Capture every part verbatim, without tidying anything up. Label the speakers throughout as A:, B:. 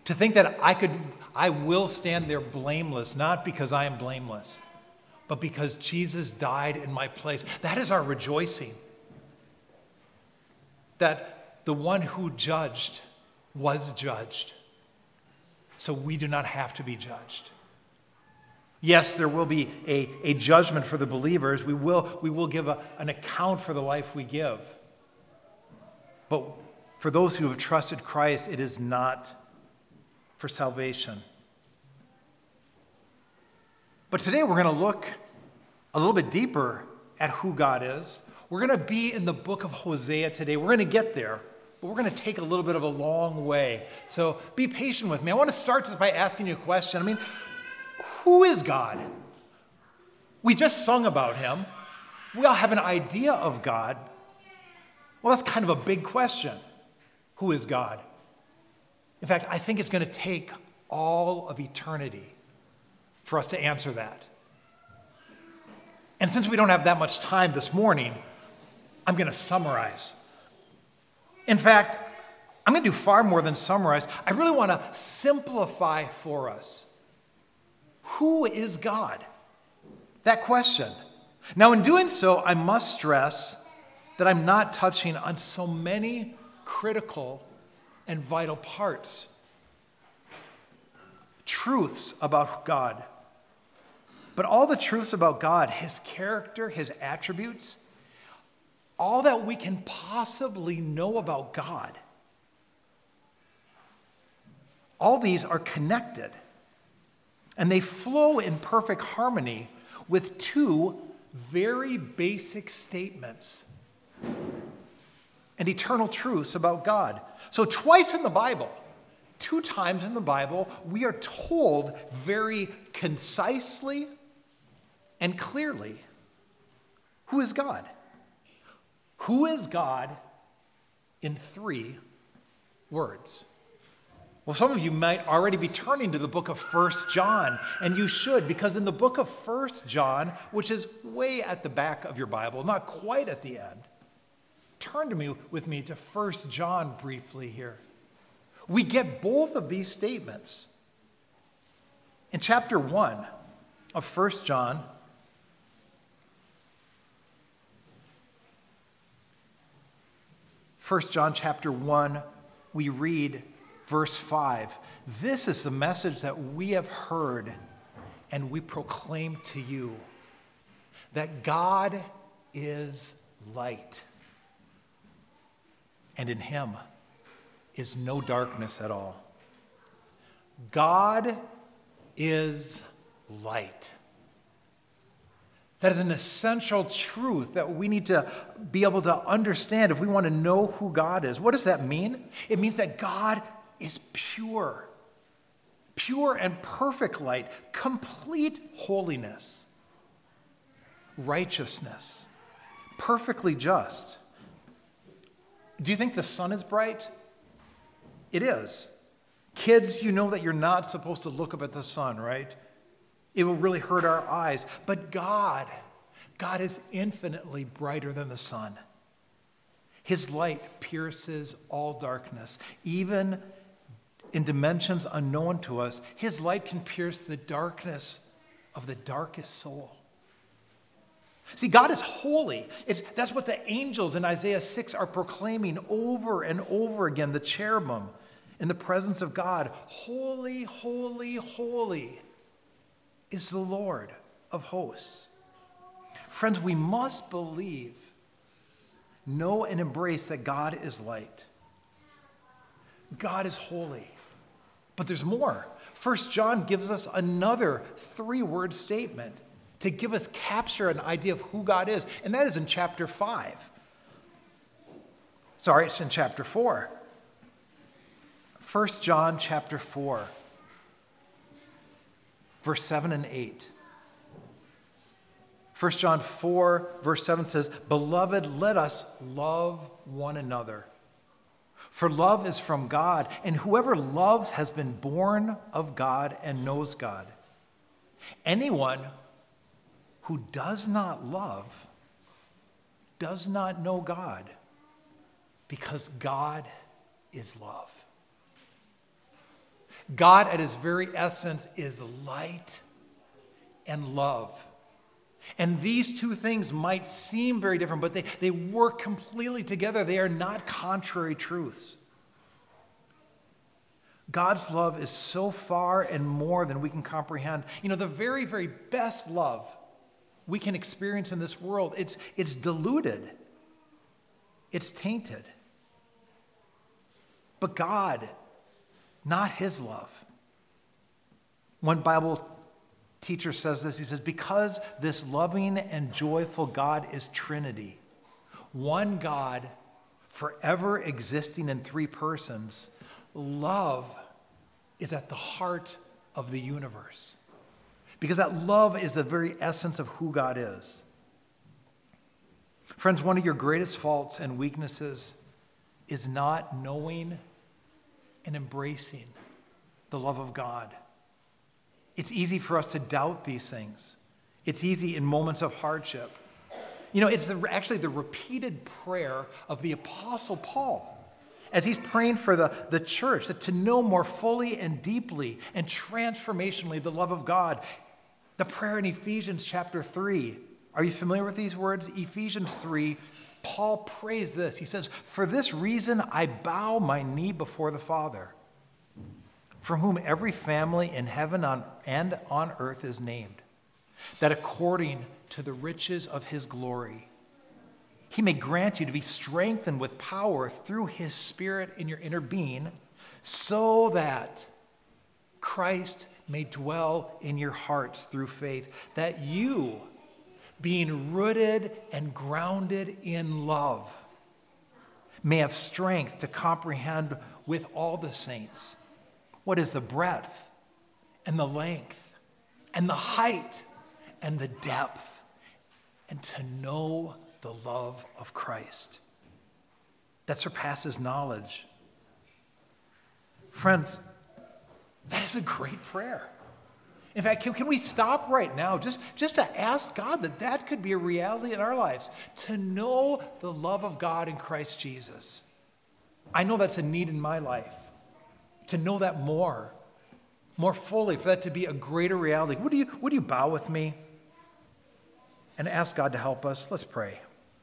A: To think that I could, I will stand there blameless, not because I am blameless, but because Jesus died in my place. That is our rejoicing. That the one who judged was judged, so we do not have to be judged. Yes, there will be a, a judgment for the believers. We will, we will give a, an account for the life we give. But for those who have trusted Christ, it is not for salvation. But today we're going to look a little bit deeper at who God is. We're going to be in the book of Hosea today. We're going to get there, but we're going to take a little bit of a long way. So be patient with me. I want to start just by asking you a question. I mean, who is God? We just sung about him. We all have an idea of God. Well, that's kind of a big question. Who is God? In fact, I think it's going to take all of eternity for us to answer that. And since we don't have that much time this morning, I'm going to summarize. In fact, I'm going to do far more than summarize. I really want to simplify for us. Who is God? That question. Now, in doing so, I must stress that I'm not touching on so many critical and vital parts, truths about God. But all the truths about God, his character, his attributes, all that we can possibly know about God, all these are connected, and they flow in perfect harmony with two very basic statements and eternal truths about God. So twice in the Bible, two times in the Bible, we are told very concisely and clearly, who is God? Who is God in three words? Well, some of you might already be turning to the book of First John, and you should, because in the book of First John, which is way at the back of your Bible, not quite at the end, turn to me with me to First John briefly here. We get both of these statements. In chapter one of First John, First John chapter one, we read verse five. This is the message that we have heard and we proclaim to you, that God is light, and in him is no darkness at all. God is light. That is an essential truth that we need to be able to understand if we want to know who God is. What does that mean? It means that God is pure, pure and perfect light, complete holiness, righteousness, perfectly just. Do you think the sun is bright? It is. Kids, you know that you're not supposed to look up at the sun, right? It will really hurt our eyes. But God, God is infinitely brighter than the sun. His light pierces all darkness. Even in dimensions unknown to us, his light can pierce the darkness of the darkest soul. See, God is holy. It's, that's what the angels in Isaiah six are proclaiming over and over again, the cherubim in the presence of God. Holy, holy, holy is the Lord of hosts. Friends, we must believe, know, and embrace that God is light. God is holy. But there's more. First John gives us another three-word statement to give us, capture an idea of who God is. And that is in chapter five. Sorry, it's in chapter four. First John chapter four, verse seven and eight. First John four, verse seven says, "Beloved, let us love one another. For love is from God, and whoever loves has been born of God and knows God. Anyone who does not love does not know God, because God is love." God at his very essence is light and love. And these two things might seem very different, but they, they work completely together. They are not contrary truths. God's love is so far and more than we can comprehend. You know, the very, very best love we can experience in this world, it's, it's diluted. It's tainted. But God, not his love. One Bible teacher says this, he says, because this loving and joyful God is Trinity, one God forever existing in three persons, love is at the heart of the universe. Because that love is the very essence of who God is. Friends, one of your greatest faults and weaknesses is not knowing and embracing the love of God. It's easy for us to doubt these things. It's easy in moments of hardship. You know, it's the, actually the repeated prayer of the Apostle Paul as he's praying for the, the church, that to know more fully and deeply and transformationally the love of God. The prayer in Ephesians chapter three. Are you familiar with these words? Ephesians three, Paul prays this. He says, "For this reason I bow my knee before the Father, from whom every family in heaven on, and on earth is named, that according to the riches of his glory, he may grant you to be strengthened with power through his Spirit in your inner being, so that Christ may dwell in your hearts through faith, that you, being rooted and grounded in love, may have strength to comprehend with all the saints what is the breadth and the length and the height and the depth, and to know the love of Christ that surpasses knowledge." Friends, that is a great prayer. In fact, can, can we stop right now just, just to ask God that that could be a reality in our lives, to know the love of God in Christ Jesus. I know that's a need in my life, to know that more, more fully, for that to be a greater reality. Would you, would you bow with me and ask God to help us? Let's pray.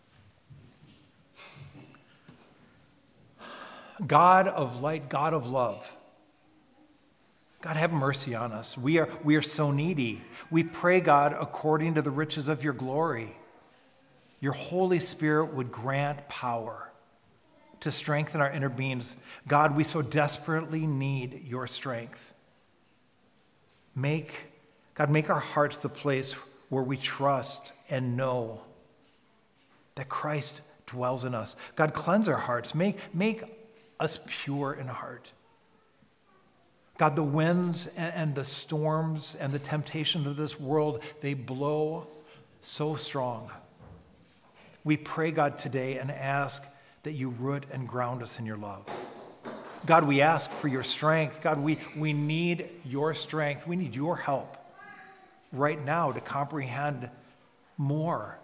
A: God of light, God of love, God, have mercy on us. We are, we are so needy. We pray, God, according to the riches of your glory, your Holy Spirit would grant power to strengthen our inner beings. God, we so desperately need your strength. Make, God, make our hearts the place where we trust and know that Christ dwells in us. God, cleanse our hearts. Make, make us pure in heart. God, the winds and the storms and the temptations of this world, they blow so strong. We pray, God, today and ask that you root and ground us in your love. God, we ask for your strength. God, we, we need your strength. We need your help right now to comprehend more.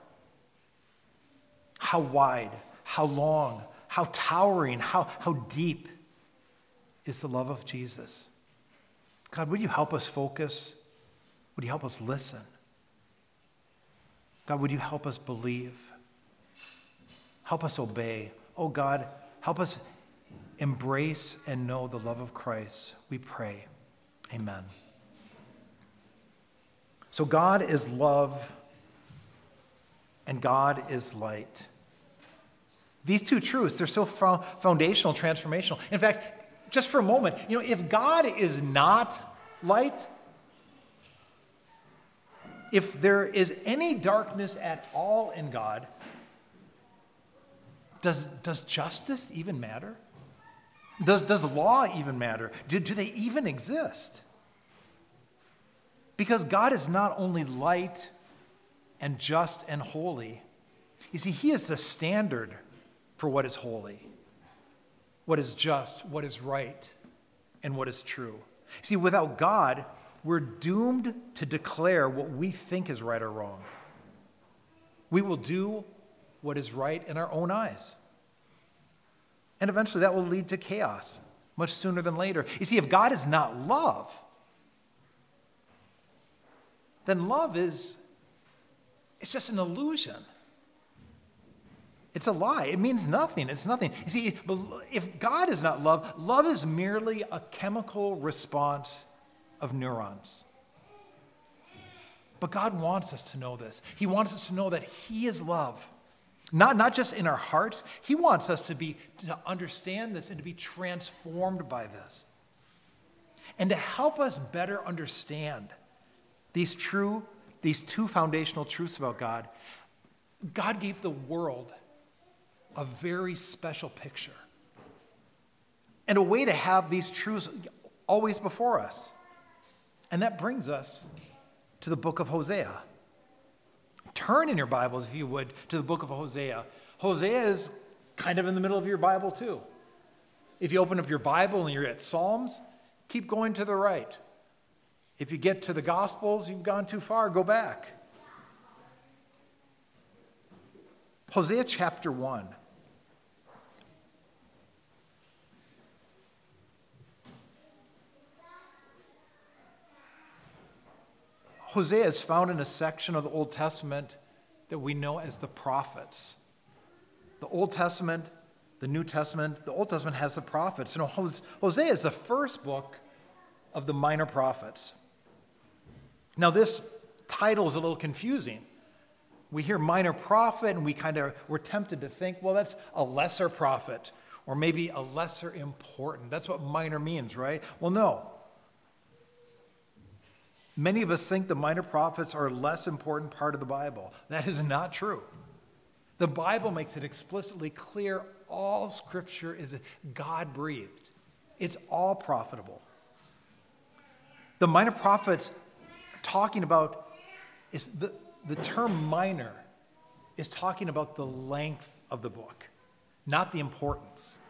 A: How wide, how long, how towering, how, how deep is the love of Jesus. God, would you help us focus? Would you help us listen? God, would you help us believe? Help us obey. Oh God, help us embrace and know the love of Christ. We pray. Amen. So God is love and God is light. These two truths, they're so foundational, transformational. In fact, just for a moment, you know, if God is not light, if there is any darkness at all in God, does, does justice even matter? Does, does law even matter? Do, do they even exist? Because God is not only light and just and holy. You see, he is the standard for what is holy, what is just, what is right, and what is true. See, without God, we're doomed to declare what we think is right or wrong. We will do what is right in our own eyes. And eventually that will lead to chaos, much sooner than later. You see, if God is not love, then love is it's just an illusion. It's a lie. It means nothing. It's nothing. You see, if God is not love, love is merely a chemical response of neurons. But God wants us to know this. He wants us to know that he is love. Not, not just in our hearts. He wants us to be to understand this and to be transformed by this. And to help us better understand these true, these two foundational truths about God, God gave the world a very special picture and a way to have these truths always before us. And that brings us to the book of Hosea. Turn in your Bibles, if you would, to the book of Hosea. Hosea is kind of in the middle of your Bible, too. If you open up your Bible and you're at Psalms, keep going to the right. If you get to the Gospels, you've gone too far, go back. Hosea chapter one. Hosea is found in a section of the Old Testament that we know as the prophets. The Old Testament, the New Testament, the Old Testament has the prophets. You know, Hosea is the first book of the minor prophets. Now, this title is a little confusing. We hear minor prophet and we kind of, we're tempted to think, well, that's a lesser prophet or maybe a lesser important. That's what minor means, right? Well, no. Many of us think the minor prophets are a less important part of the Bible. That is not true. The Bible makes it explicitly clear all Scripture is God-breathed. It's all profitable. The minor prophets talking about, is the, the term minor is talking about the length of the book, not the importance.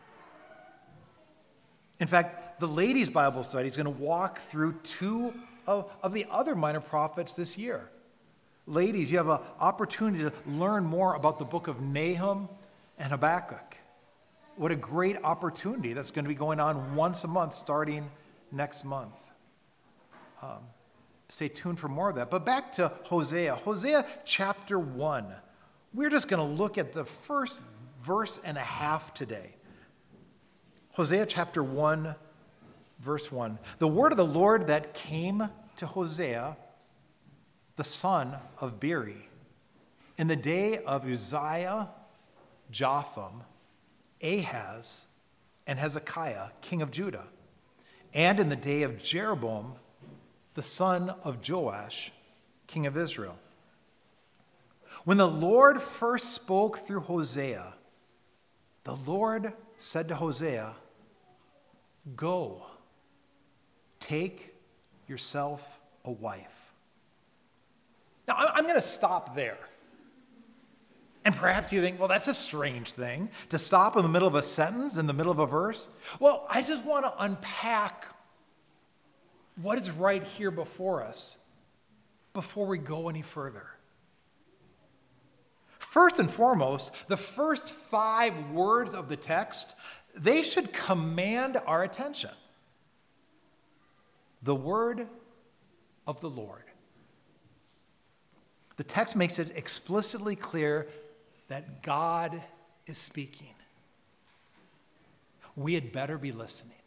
A: In fact, the ladies' Bible study is going to walk through two Of, of the other minor prophets this year. Ladies, you have an opportunity to learn more about the book of Nahum and Habakkuk. What a great opportunity that's going to be going on once a month starting next month. Um, stay tuned for more of that. But back to Hosea. Hosea chapter one. We're just going to look at the first verse and a half today. Hosea chapter one, verse one. The word of the Lord that came to Hosea, the son of Beeri, in the day of Uzziah, Jotham, Ahaz, and Hezekiah, king of Judah, and in the day of Jeroboam, the son of Joash, king of Israel. When the Lord first spoke through Hosea, the Lord said to Hosea, "Go, take yourself a wife." Now, I'm going to stop there. And perhaps you think, well, that's a strange thing to stop in the middle of a sentence, in the middle of a verse. Well, I just want to unpack what is right here before us before we go any further. First and foremost, the first five words of the text, they should command our attention. The word of the Lord. The text makes it explicitly clear that God is speaking. We had better be listening.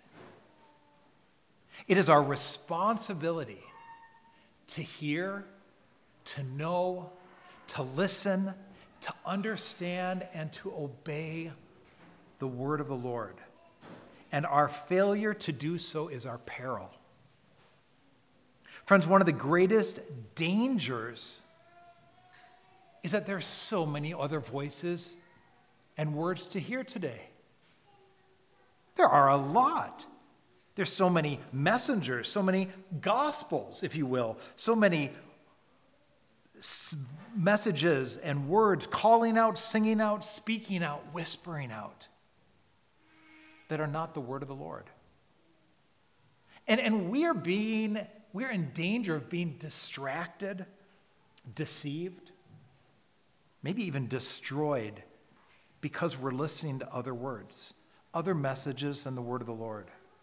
A: It is our responsibility to hear, to know, to listen, to understand, and to obey the word of the Lord. And our failure to do so is our peril. Friends, one of the greatest dangers is that there's so many other voices and words to hear today. There are a lot. There's so many messengers, so many gospels, if you will, so many s- messages and words calling out, singing out, speaking out, whispering out that are not the word of the Lord. And, and we are being, we're in danger of being distracted, deceived, maybe even destroyed because we're listening to other words, other messages than the word of the Lord.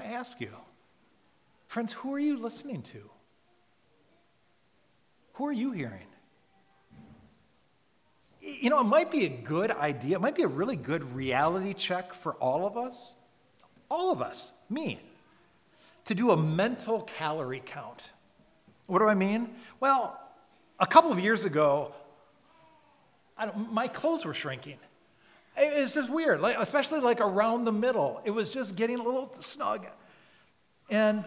A: want to ask you, friends, who are you listening to? Who are you hearing? You know, it might be a good idea, it might be a really good reality check for all of us, all of us, me, to do a mental calorie count. What do I mean? Well, a couple of years ago, I don't, my clothes were shrinking. It's just weird, like, especially like around the middle. It was just getting a little snug. And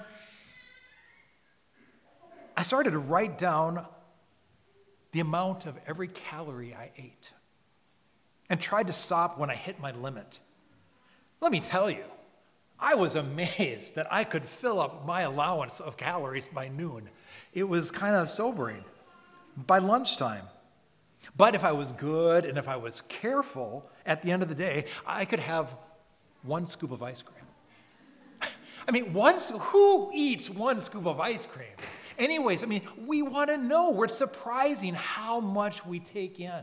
A: I started to write down the amount of every calorie I ate and tried to stop when I hit my limit. Let me tell you, I was amazed that I could fill up my allowance of calories by noon. It was kind of sobering. By lunchtime. But if I was good and if I was careful, at the end of the day, I could have one scoop of ice cream. I mean, one, who eats one scoop of ice cream? Anyways, I mean, we want to know. We're surprising how much we take in.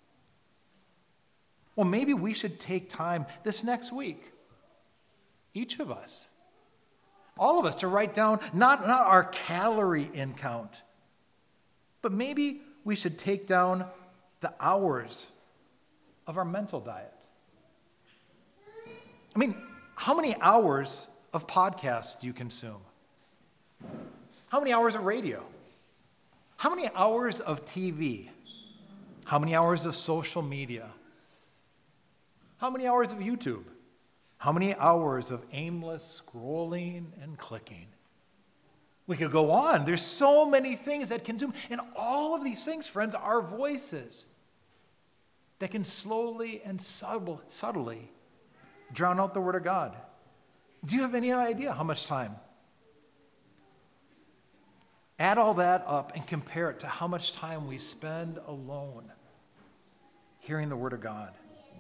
A: Well, maybe we should take time this next week, each of us, all of us, to write down not, not our calorie in count, but maybe we should take down the hours of our mental diet. I mean, how many hours of podcasts do you consume? How many hours of radio? How many hours of T V? How many hours of social media? How many hours of YouTube? How many hours of aimless scrolling and clicking? We could go on. There's so many things that consume. And all of these things, friends, are voices that can slowly and subtle, subtly drown out the Word of God. Do you have any idea how much time? Add all that up and compare it to how much time we spend alone hearing the Word of God.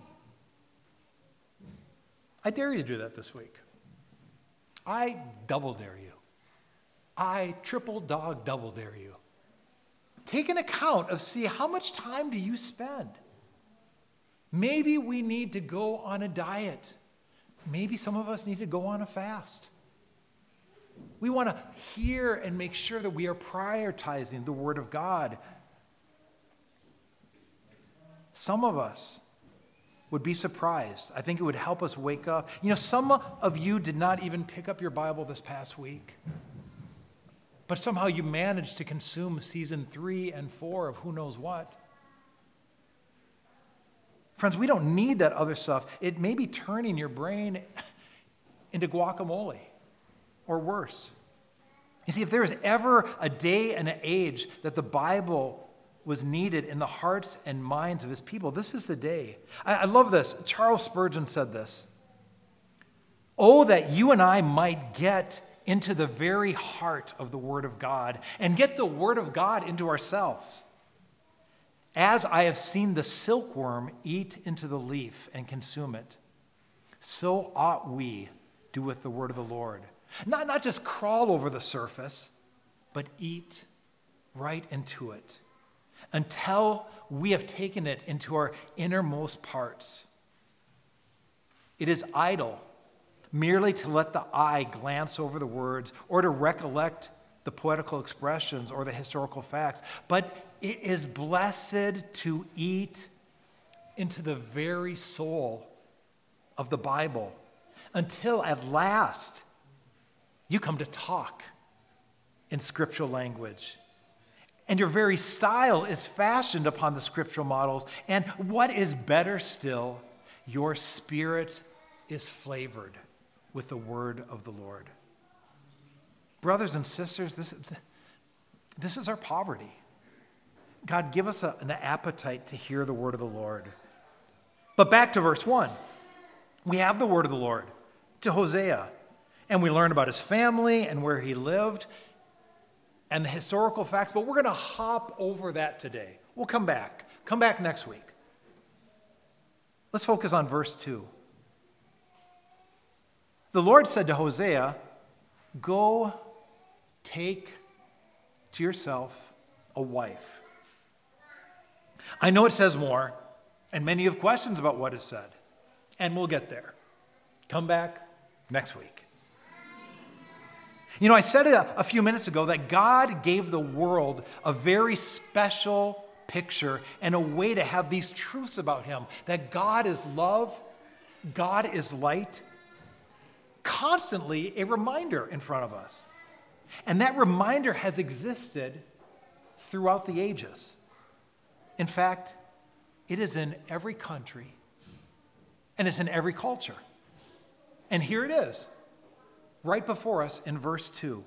A: I dare you to do that this week. I double dare you. I triple dog double dare you. Take an account of see how much time do you spend. Maybe we need to go on a diet. Maybe some of us need to go on a fast. We want to hear and make sure that we are prioritizing the Word of God. Some of us would be surprised. I think it would help us wake up. You know, some of you did not even pick up your Bible this past week. But somehow you managed to consume season three and four of who knows what. Friends, we don't need that other stuff. It may be turning your brain into guacamole or worse. You see, if there is ever a day and an age that the Bible was needed in the hearts and minds of his people, this is the day. I, I love this. Charles Spurgeon said this. Oh, that you and I might get into the very heart of the Word of God and get the Word of God into ourselves. As I have seen the silkworm eat into the leaf and consume it, so ought we do with the word of the Lord. Not, not just crawl over the surface, but eat right into it until we have taken it into our innermost parts. It is idle merely to let the eye glance over the words or to recollect the poetical expressions or the historical facts, but it is blessed to eat into the very soul of the Bible until at last you come to talk in scriptural language. And your very style is fashioned upon the scriptural models. And what is better still, your spirit is flavored with the word of the Lord. Brothers and sisters, this, this is our poverty. God, give us a, an appetite to hear the word of the Lord. But back to verse one. We have the word of the Lord to Hosea, and we learn about his family and where he lived and the historical facts, but we're going to hop over that today. We'll come back. Come back next week. Let's focus on verse two. The Lord said to Hosea, go take to yourself a wife. I know it says more, and many have questions about what is said, and we'll get there. Come back next week. You know, I said it a, a few minutes ago that God gave the world a very special picture and a way to have these truths about him, that God is love, God is light, constantly a reminder in front of us. And that reminder has existed throughout the ages. In fact, it is in every country and it's in every culture. And here it is, right before us in verse two.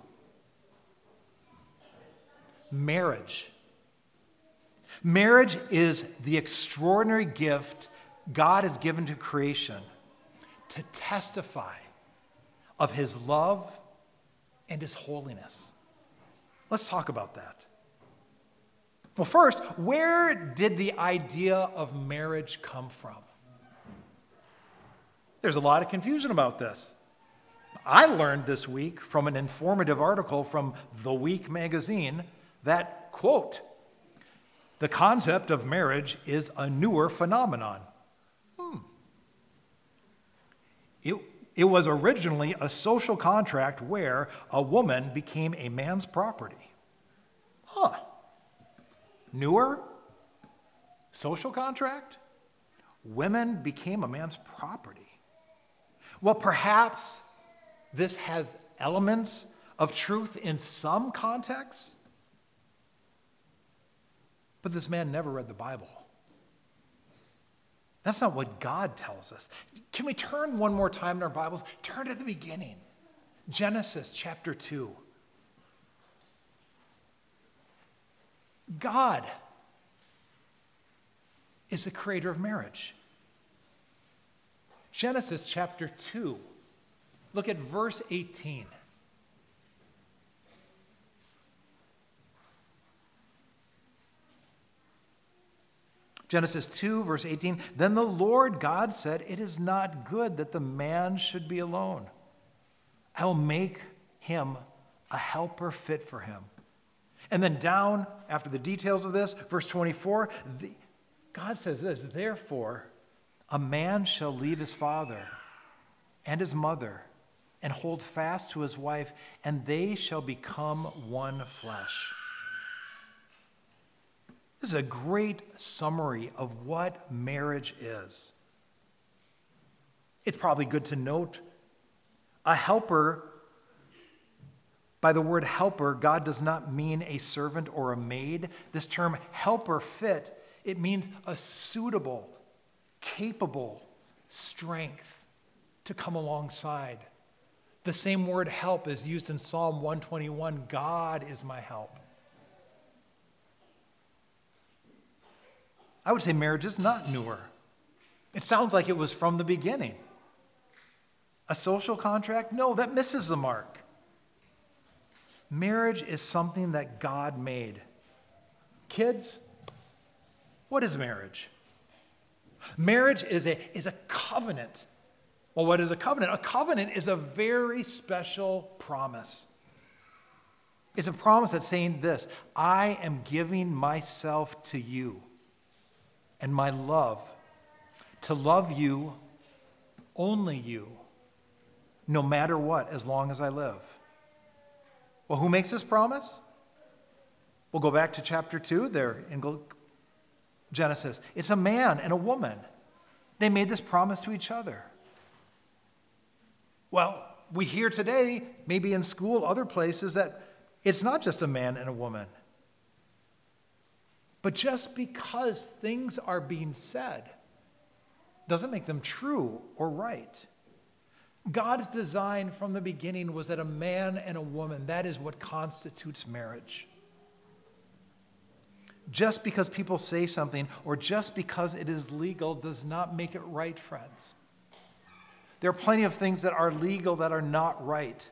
A: Marriage. Marriage is the extraordinary gift God has given to creation to testify of his love and his holiness. Let's talk about that. Well, first, where did the idea of marriage come from? There's a lot of confusion about this. I learned this week from an informative article from The Week magazine that, quote, the concept of marriage is a newer phenomenon. Hmm. It, it was originally a social contract where a woman became a man's property. Huh. Newer? Social contract? Women became a man's property. Well, perhaps this has elements of truth in some contexts, but this man never read the Bible. That's not what God tells us. Can we turn one more time in our Bibles? Turn to the beginning. Genesis chapter two. God is the creator of marriage. Genesis chapter two. Look at verse eighteen. Genesis two, verse eighteen. Then the Lord God said, it is not good that the man should be alone. I will make him a helper fit for him. And then down, after the details of this, verse twenty-four, the, God says this, therefore, a man shall leave his father and his mother and hold fast to his wife, and they shall become one flesh. This is a great summary of what marriage is. It's probably good to note a helper, by the word helper, God does not mean a servant or a maid. This term helper fit, it means a suitable, capable strength to come alongside. The same word help is used in Psalm one twenty-one, God is my help. I would say marriage is not newer. It sounds like it was from the beginning. A social contract? No, that misses the mark. Marriage is something that God made. Kids, what is marriage? Marriage is a, is a covenant. Well, what is a covenant? A covenant is a very special promise. It's a promise that's saying this, I am giving myself to you and my love to love you, only you, no matter what, as long as I live. Well, who makes this promise? We'll go back to chapter two there in Genesis. It's a man and a woman. They made this promise to each other. Well, we hear today, maybe in school, other places, that it's not just a man and a woman. But just because things are being said doesn't make them true or right. God's design from the beginning was that a man and a woman, that is what constitutes marriage. Just because people say something or just because it is legal does not make it right, friends. There are plenty of things that are legal that are not right.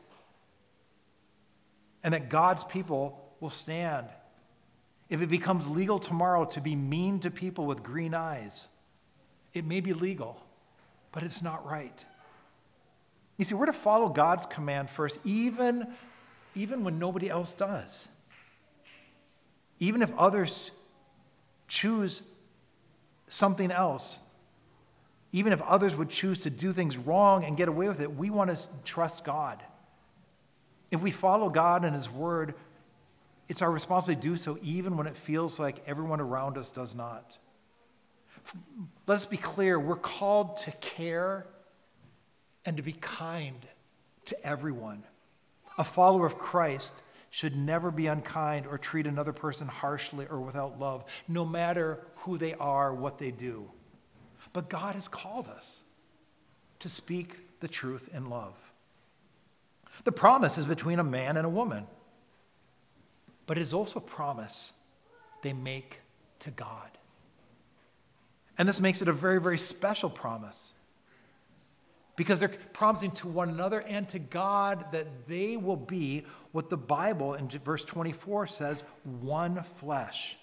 A: And that God's people will stand. If it becomes legal tomorrow to be mean to people with green eyes, it may be legal, but it's not right. You see, we're to follow God's command first, even, even when nobody else does. Even if others choose something else, even if others would choose to do things wrong and get away with it, we want to trust God. If we follow God and his word, it's our responsibility to do so even when it feels like everyone around us does not. Let's be clear, we're called to care and to be kind to everyone. A follower of Christ should never be unkind or treat another person harshly or without love, no matter who they are, what they do. But God has called us to speak the truth in love. The promise is between a man and a woman, but it is also a promise they make to God. And this makes it a very, very special promise, because they're promising to one another and to God that they will be what the Bible in verse twenty-four says, one flesh.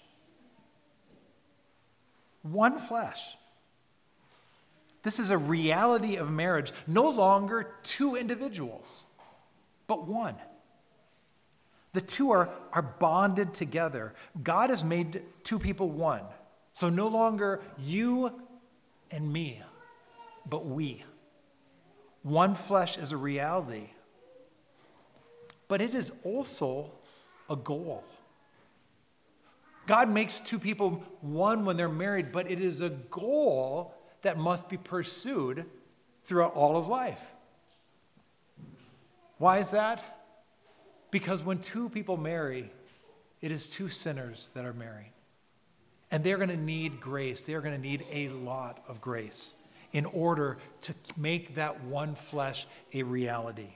A: One flesh. This is a reality of marriage, no longer two individuals, but one. The two are, are bonded together. God has made two people one. So no longer you and me, but we. One flesh is a reality, but it is also a goal. God makes two people one when they're married, but it is a goal that must be pursued throughout all of life. Why is that? Because when two people marry, it is two sinners that are married. And they're going to need grace. They're going to need a lot of grace in order to make that one flesh a reality.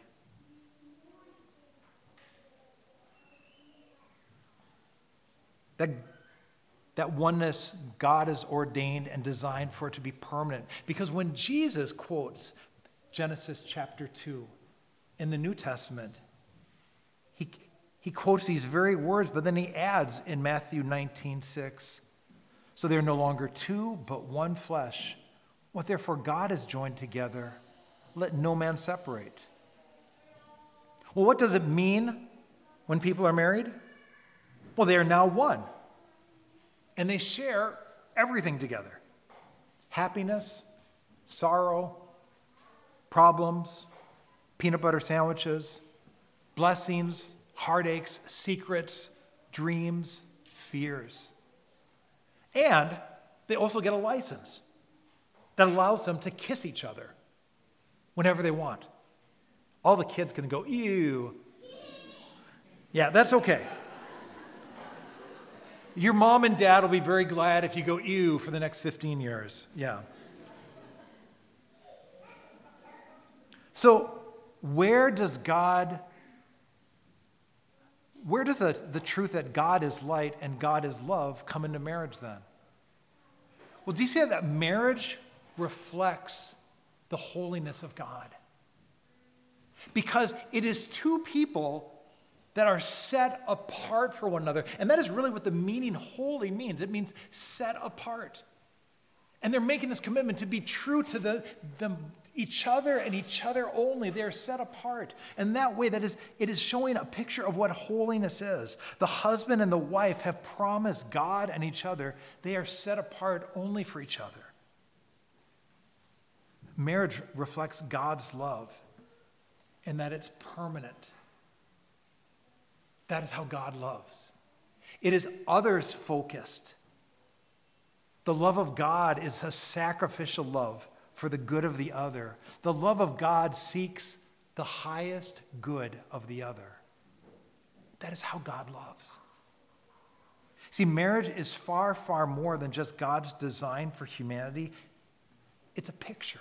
A: That, that oneness God has ordained and designed for it to be permanent. Because when Jesus quotes Genesis chapter two in the New Testament, he, he quotes these very words, but then he adds in Matthew nineteen six, so they're no longer two, but one flesh. What therefore God has joined together, let no man separate. Well, what does it mean when people are married? Well, they are now one. And they share everything together. Happiness, sorrow, problems, peanut butter sandwiches, blessings, heartaches, secrets, dreams, fears. And they also get a license that allows them to kiss each other whenever they want. All the kids can go, ew. Yeah, that's okay. Your mom and dad will be very glad if you go ew for the next fifteen years. Yeah. So where does God, where does the, the truth that God is light and God is love come into marriage then? Well, do you see that marriage reflects the holiness of God? Because it is two people that are set apart for one another. And that is really what the meaning holy means. It means set apart. And they're making this commitment to be true to the, the each other and each other only. They are set apart. And that way, that is, it is showing a picture of what holiness is. The husband and the wife have promised God and each other they are set apart only for each other. Marriage reflects God's love and that it's permanent. That is how God loves. It is others focused. The love of God is a sacrificial love for the good of the other. The love of God seeks the highest good of the other. That is how God loves. See, marriage is far, far more than just God's design for humanity. It's a picture.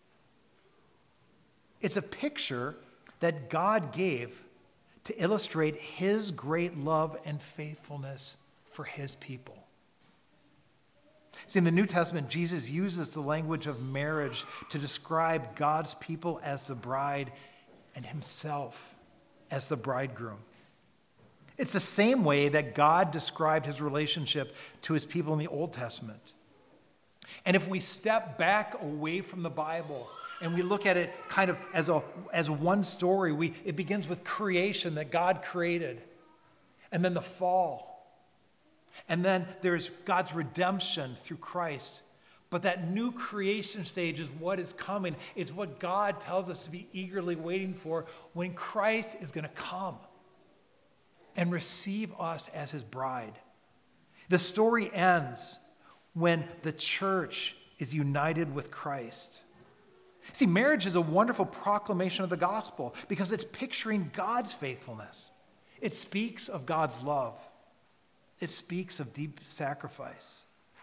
A: It's a picture that God gave to illustrate his great love and faithfulness for his people. See, in the New Testament, Jesus uses the language of marriage to describe God's people as the bride and himself as the bridegroom. It's the same way that God described his relationship to his people in the Old Testament. And if we step back away from the Bible and we look at it kind of as a as one story, we it begins with creation that God created, and then the fall. And then there's God's redemption through Christ. But that new creation stage is what is coming. It's what God tells us to be eagerly waiting for when Christ is going to come and receive us as his bride. The story ends when the church is united with Christ. See, marriage is a wonderful proclamation of the gospel because it's picturing God's faithfulness. It speaks of God's love. It speaks of deep sacrifice.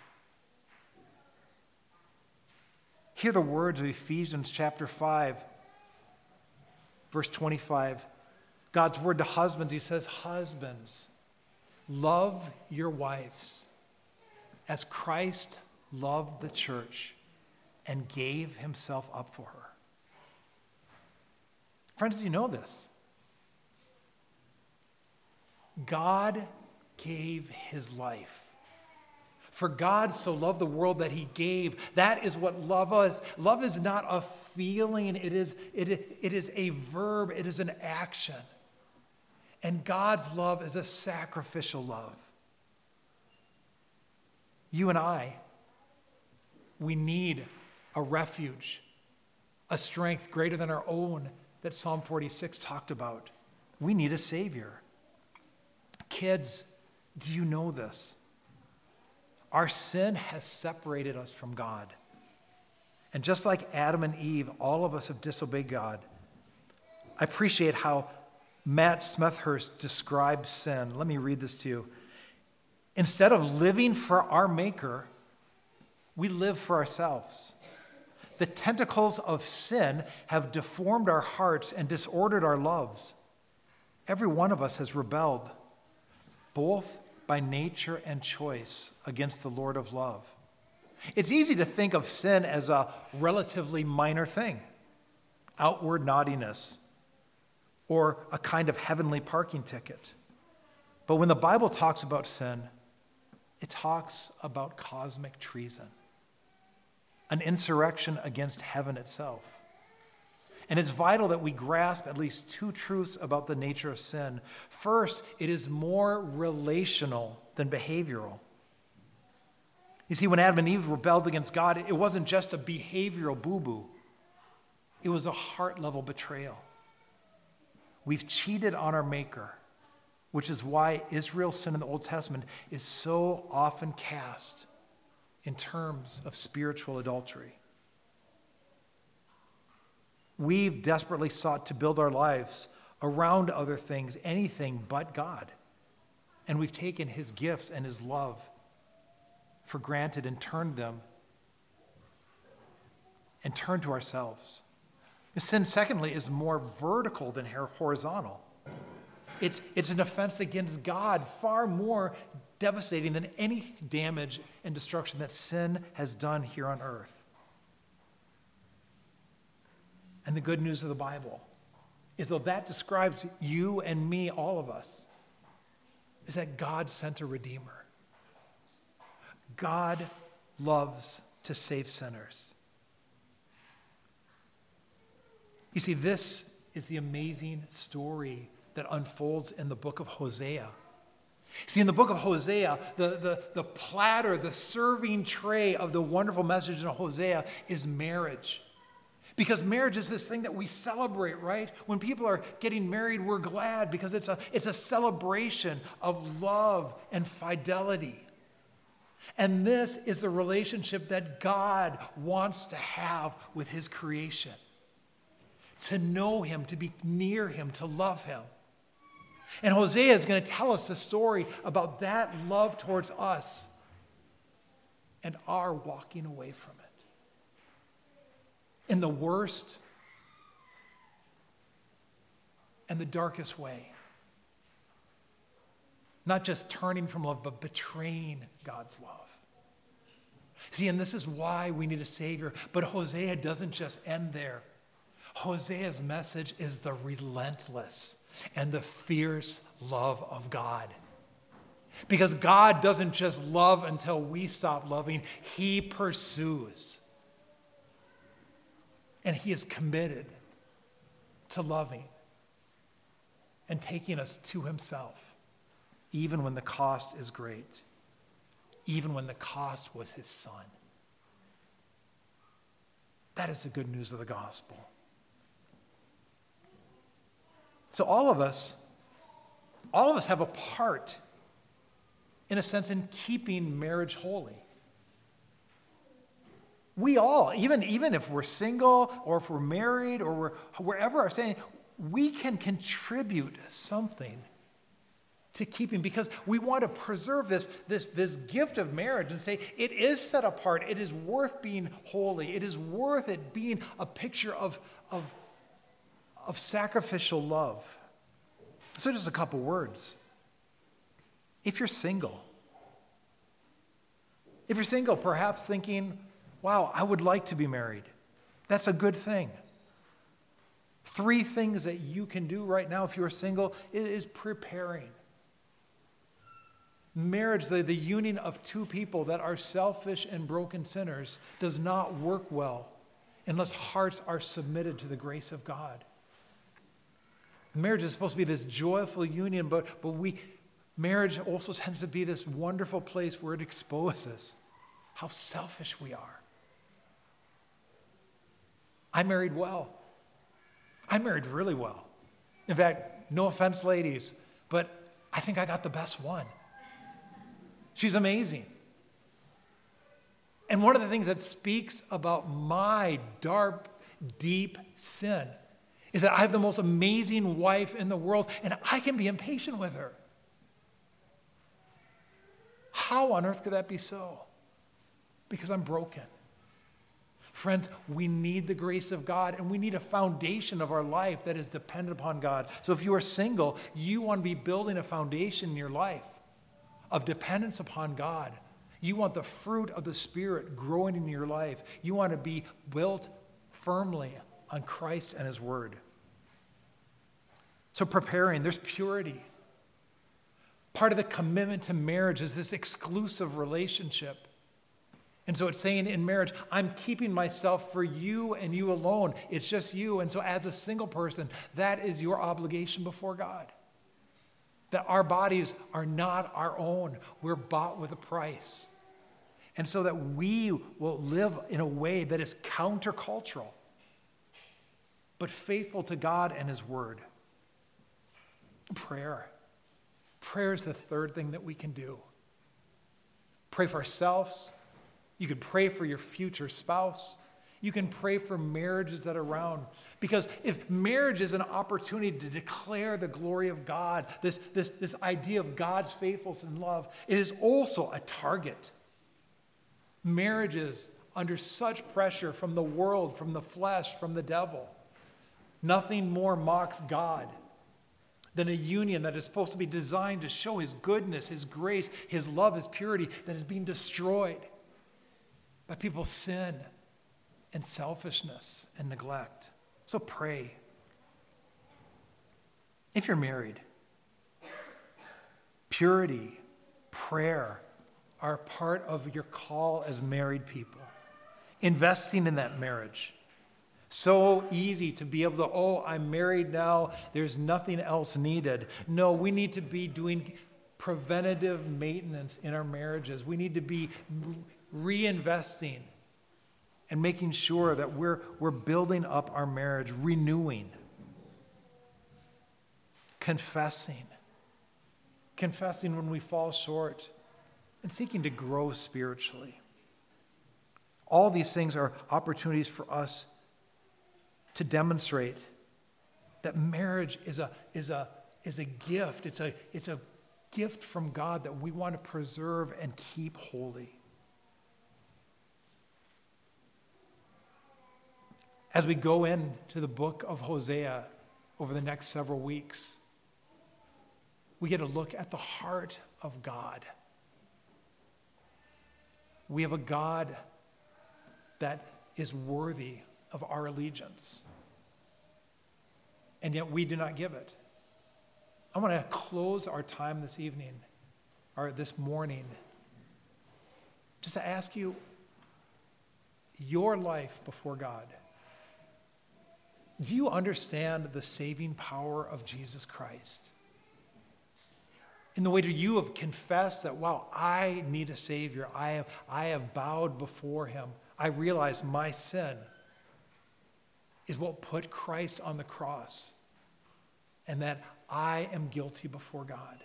A: Hear the words of Ephesians chapter five, verse twenty-five. God's word to husbands, he says, husbands, love your wives as Christ loved the church and gave himself up for her. Friends, do you know this? God gave his life. For God so loved the world that he gave. That is what love is. Love is not a feeling. It is, it, it is a verb. It is an action. And God's love is a sacrificial love. You and I, we need a refuge, a strength greater than our own that Psalm forty-six talked about. We need a Savior. Kids, do you know this? Our sin has separated us from God. And just like Adam and Eve, all of us have disobeyed God. I appreciate how Matt Smethurst describes sin. Let me read this to you. Instead of living for our Maker, we live for ourselves. The tentacles of sin have deformed our hearts and disordered our loves. Every one of us has rebelled, both by nature and choice, against the Lord of love. It's easy to think of sin as a relatively minor thing, outward naughtiness, or a kind of heavenly parking ticket. But when the Bible talks about sin, it talks about cosmic treason, an insurrection against heaven itself. And it's vital that we grasp at least two truths about the nature of sin. First, it is more relational than behavioral. You see, when Adam and Eve rebelled against God, it wasn't just a behavioral boo-boo. It was a heart-level betrayal. We've cheated on our Maker, which is why Israel's sin in the Old Testament is so often cast in terms of spiritual adultery. We've desperately sought to build our lives around other things, anything but God. And we've taken his gifts and his love for granted and turned them and turned to ourselves. The sin, secondly, is more vertical than horizontal. It's, it's an offense against God, far more devastating than any damage and destruction that sin has done here on earth. And the good news of the Bible is, though that describes you and me, all of us, is that God sent a Redeemer. God loves to save sinners. You see, this is the amazing story that unfolds in the book of Hosea. See, in the book of Hosea, the, the, the platter, the serving tray of the wonderful message in Hosea is marriage. Because marriage is this thing that we celebrate, right? When people are getting married, we're glad because it's a, it's a celebration of love and fidelity. And this is the relationship that God wants to have with his creation. To know him, to be near him, to love him. And Hosea is going to tell us the story about that love towards us and our walking away from it. In the worst and the darkest way. Not just turning from love, but betraying God's love. See, and this is why we need a Savior. But Hosea doesn't just end there. Hosea's message is the relentless and the fierce love of God. Because God doesn't just love until we stop loving. He pursues. And he is committed to loving and taking us to himself, even when the cost is great, even when the cost was his son. That is the good news of the gospel. So all of us, all of us have a part, in a sense, in keeping marriage holy. We all, even, even if we're single or if we're married or we're wherever are saying, we can contribute something to keeping, because we want to preserve this, this, this gift of marriage and say it is set apart, it is worth being holy, it is worth it being a picture of, of, of sacrificial love. So just a couple words. If you're single, if you're single, perhaps thinking, wow, I would like to be married. That's a good thing. Three things that you can do right now if you're single is, is preparing. Marriage, the, the union of two people that are selfish and broken sinners, does not work well unless hearts are submitted to the grace of God. Marriage is supposed to be this joyful union, but, but we, marriage also tends to be this wonderful place where it exposes how selfish we are. I married well. I married really well. In fact, no offense, ladies, but I think I got the best one. She's amazing. And one of the things that speaks about my dark, deep sin is that I have the most amazing wife in the world, and I can be impatient with her. How on earth could that be so? Because I'm broken. Friends, we need the grace of God, and we need a foundation of our life that is dependent upon God. So if you are single, you want to be building a foundation in your life of dependence upon God. You want the fruit of the Spirit growing in your life. You want to be built firmly on Christ and His Word. So preparing, there's purity. Part of the commitment to marriage is this exclusive relationship. And so it's saying in marriage, I'm keeping myself for you and you alone. It's just you. And so as a single person, that is your obligation before God. That our bodies are not our own. We're bought with a price. And so that we will live in a way that is countercultural, but faithful to God and His Word. Prayer. Prayer is the third thing that we can do. Pray for ourselves. You can pray for your future spouse. You can pray for marriages that are around. Because if marriage is an opportunity to declare the glory of God, this, this, this idea of God's faithfulness and love, it is also a target. Marriages under such pressure from the world, from the flesh, from the devil. Nothing more mocks God than a union that is supposed to be designed to show His goodness, His grace, His love, His purity, that is being destroyed by people's sin and selfishness and neglect. So pray. If you're married, purity, prayer are part of your call as married people. Investing in that marriage. So easy to be able to, oh, I'm married now, there's nothing else needed. No, we need to be doing preventative maintenance in our marriages. We need to be reinvesting and making sure that we're, we're building up our marriage, renewing, confessing, confessing when we fall short, and seeking to grow spiritually. All these things are opportunities for us to demonstrate that marriage is a, is a, is a gift. It's a, it's a gift from God that we want to preserve and keep holy. As we go into the book of Hosea over the next several weeks, we get a look at the heart of God. We have a God that is worthy of our allegiance, and yet we do not give it. I want to close our time this evening, or this morning, just to ask you, your life before God, do you understand the saving power of Jesus Christ? In the way that you have confessed that, wow, I need a Savior. I have, I have bowed before Him. I realize my sin. is what put Christ on the cross, and that I am guilty before God.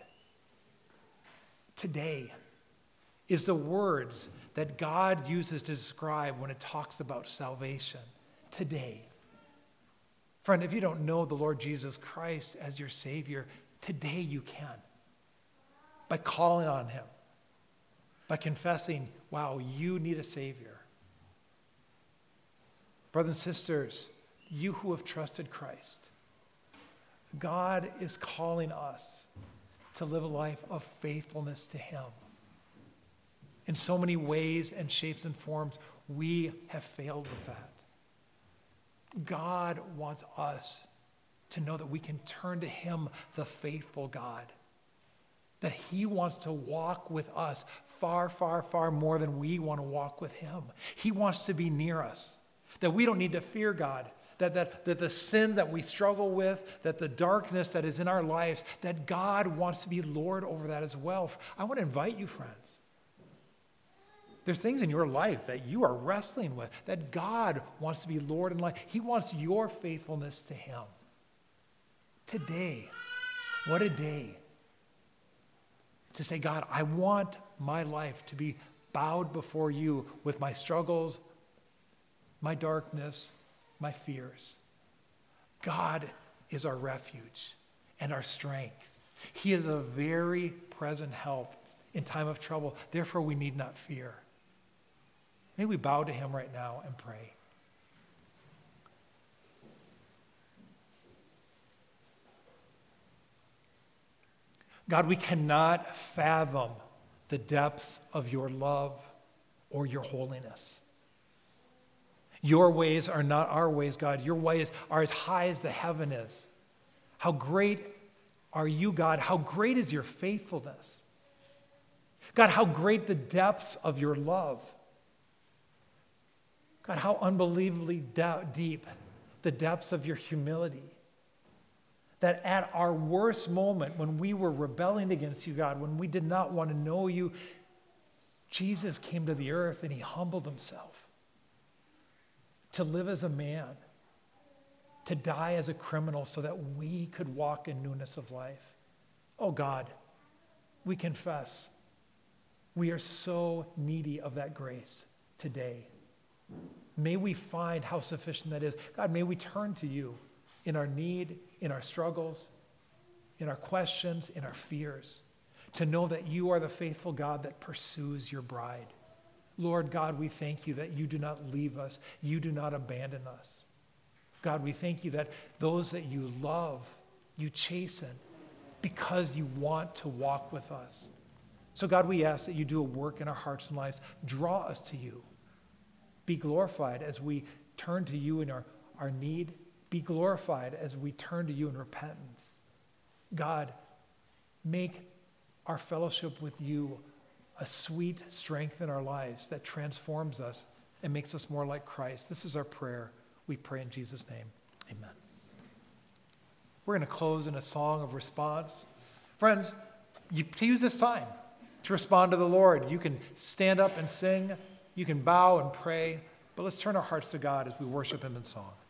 A: Today is the words that God uses to describe when it talks about salvation. Today. Friend, if you don't know the Lord Jesus Christ as your Savior, today you can. By calling on him. By confessing, wow, you need a Savior. Brothers and sisters, you who have trusted Christ, God is calling us to live a life of faithfulness to him. In so many ways and shapes and forms, we have failed with that. God wants us to know that we can turn to him, the faithful God. That he wants to walk with us far, far, far more than we want to walk with him. He wants to be near us. That we don't need to fear God. That, that, that the sin that we struggle with, that the darkness that is in our lives, that God wants to be Lord over that as well. I want to invite you, friends. There's things in your life that you are wrestling with, that God wants to be Lord in life. He wants your faithfulness to him. Today, what a day to say, God, I want my life to be bowed before you with my struggles, my darkness, my fears. God is our refuge and our strength. He is a very present help in time of trouble. Therefore, we need not fear. May we bow to him right now and pray. God, we cannot fathom the depths of your love or your holiness. Your ways are not our ways, God. Your ways are as high as the heaven is. How great are you, God? How great is your faithfulness? God, how great the depths of your love. God, how unbelievably de- deep the depths of your humility. That at our worst moment, when we were rebelling against you, God, when we did not want to know you, Jesus came to the earth and he humbled himself to live as a man, to die as a criminal so that we could walk in newness of life. Oh God, we confess we are so needy of that grace today. May we find how sufficient that is. God, may we turn to you in our need, in our struggles, in our questions, in our fears, to know that you are the faithful God that pursues your bride. Lord God, we thank you that you do not leave us. You do not abandon us. God, we thank you that those that you love, you chasten because you want to walk with us. So God, we ask that you do a work in our hearts and lives. Draw us to you. Be glorified as we turn to you in our, our need. Be glorified as we turn to you in repentance. God, make our fellowship with you a sweet strength in our lives that transforms us and makes us more like Christ. This is our prayer. We pray in Jesus' name. Amen. We're going to close in a song of response. Friends, you to use this time to respond to the Lord. You can stand up and sing. You can bow and pray. But let's turn our hearts to God as we worship him in song.